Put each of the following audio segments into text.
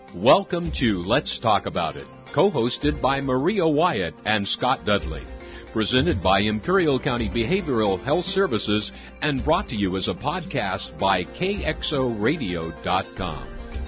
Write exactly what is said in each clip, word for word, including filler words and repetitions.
Welcome to Let's Talk About It, co-hosted by Maria Wyatt and Scott Dudley. Presented by Imperial County Behavioral Health Services and brought to you as a podcast by K X O radio dot com.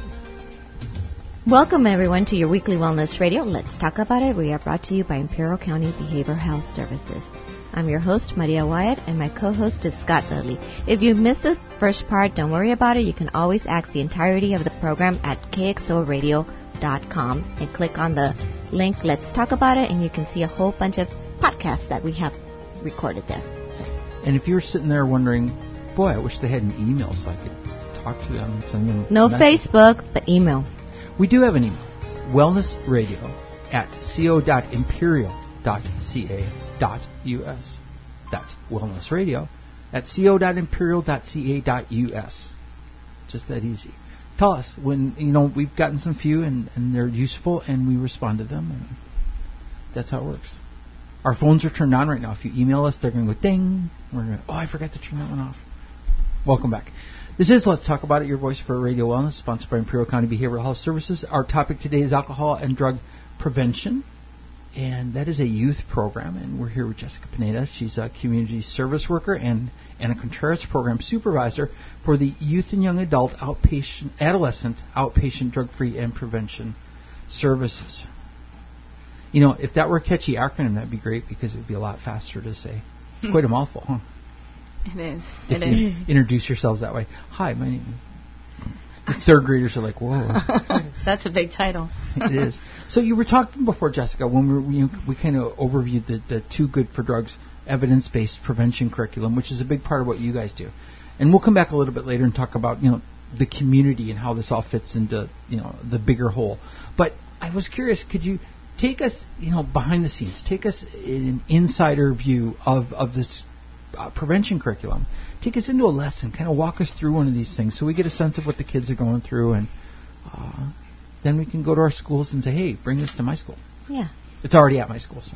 Welcome, everyone, to your weekly wellness radio. Let's Talk About It. We are brought to you by Imperial County Behavioral Health Services. I'm your host, Maria Wyatt, and my co-host is Scott Dudley. If you missed the first part, don't worry about it. You can always access the entirety of the program at K X O radio dot com and click on the link, Let's Talk About It, and you can see a whole bunch of podcasts that we have recorded there. So. And if you're sitting there wondering, boy, I wish they had an email so I could talk to them and send them No message. Facebook, but email. We do have an email, wellnessradio at co dot imperial dot ca dot us. That's wellnessradio at co dot imperial dot ca dot us. Just that easy. Tell us when, you know, we've gotten some few and, and they're useful and we respond to them, and that's how it works. Our phones are turned on right now. If you email us, they're going to go ding. We're going to, oh, I forgot to turn that one off. Welcome back. This is Let's Talk About It, your voice for radio wellness, sponsored by Imperial County Behavioral Health Services. Our topic today is alcohol and drug prevention, and that is a youth program. And we're here with Jessica Pineda. She's a community service worker and Anna Contreras, program supervisor for the Youth and Young Adult Outpatient, Adolescent Outpatient Drug-Free and Prevention Services. You know, if that were a catchy acronym, that'd be great because it would be a lot faster to say. It's quite a mouthful, huh? It is. If it you is. Introduce yourselves that way. Hi, my name. The third graders are like, whoa. That's a big title. It is. So you were talking before, Jessica, when we were, you know, we kind of overviewed the, the Too Good for Drugs evidence-based prevention curriculum, which is a big part of what you guys do. And we'll come back a little bit later and talk about, you know, the community and how this all fits into, you know, the bigger whole. But I was curious, could you take us, you know, behind the scenes, take us in an insider view of, of this uh, prevention curriculum. Take us into a lesson, kind of walk us through one of these things so we get a sense of what the kids are going through, and uh, then we can go to our schools and say, hey, bring this to my school. Yeah. It's already at my school, so.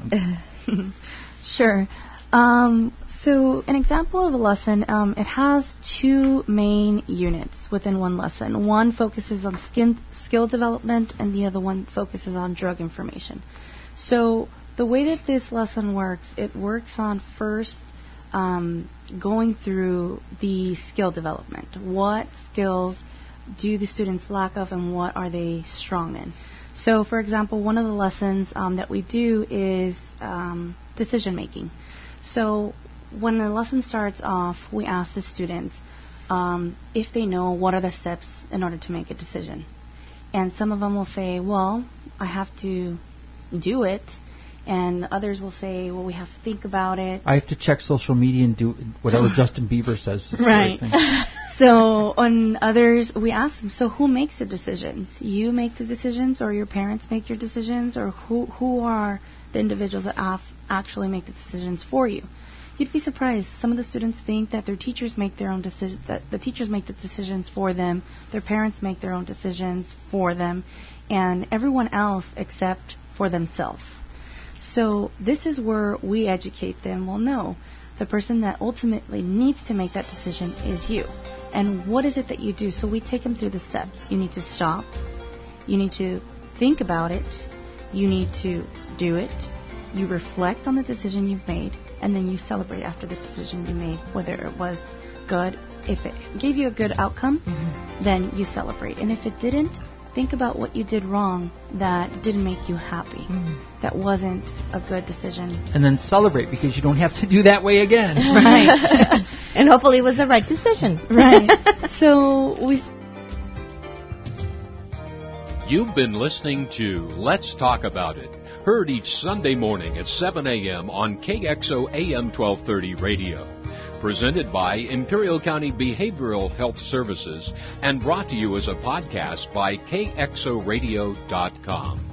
Sure. Um, so an example of a lesson, um, it has two main units within one lesson. One focuses on skin, skill development, and the other one focuses on drug information. So the way that this lesson works, it works on first um, going through the skill development. What skills do the students lack of, and what are they strong in? So, for example, one of the lessons um, that we do is um, decision making. So when the lesson starts off, we ask the students um, if they know what are the steps in order to make a decision. And some of them will say, well, I have to do it. And others will say, well, we have to think about it. I have to check social media and do whatever Justin Bieber says. Is right. The right thing. So on others, we ask them, so who makes the decisions? You make the decisions, or your parents make your decisions, or who who are the individuals that af- actually make the decisions for you? You'd be surprised. Some of the students think that their teachers make their own decisions, that the teachers make the decisions for them, their parents make their own decisions for them, and everyone else except for themselves. So this is where we educate them. Well, no, the person that ultimately needs to make that decision is you. And what is it that you do? So we take them through the steps. You need to stop. You need to think about it. You need to do it. You reflect on the decision you've made, and then you celebrate after the decision you made, whether it was good. If it gave you a good outcome, mm-hmm. then you celebrate. And if it didn't, think about what you did wrong that didn't make you happy, mm-hmm. that wasn't a good decision. And then celebrate, because you don't have to do that way again. Right. And hopefully it was the right decision. Right. So we... You've been listening to Let's Talk About It, heard each Sunday morning at seven a.m. on K X O A M twelve thirty radio. Presented by Imperial County Behavioral Health Services and brought to you as a podcast by K X O radio dot com.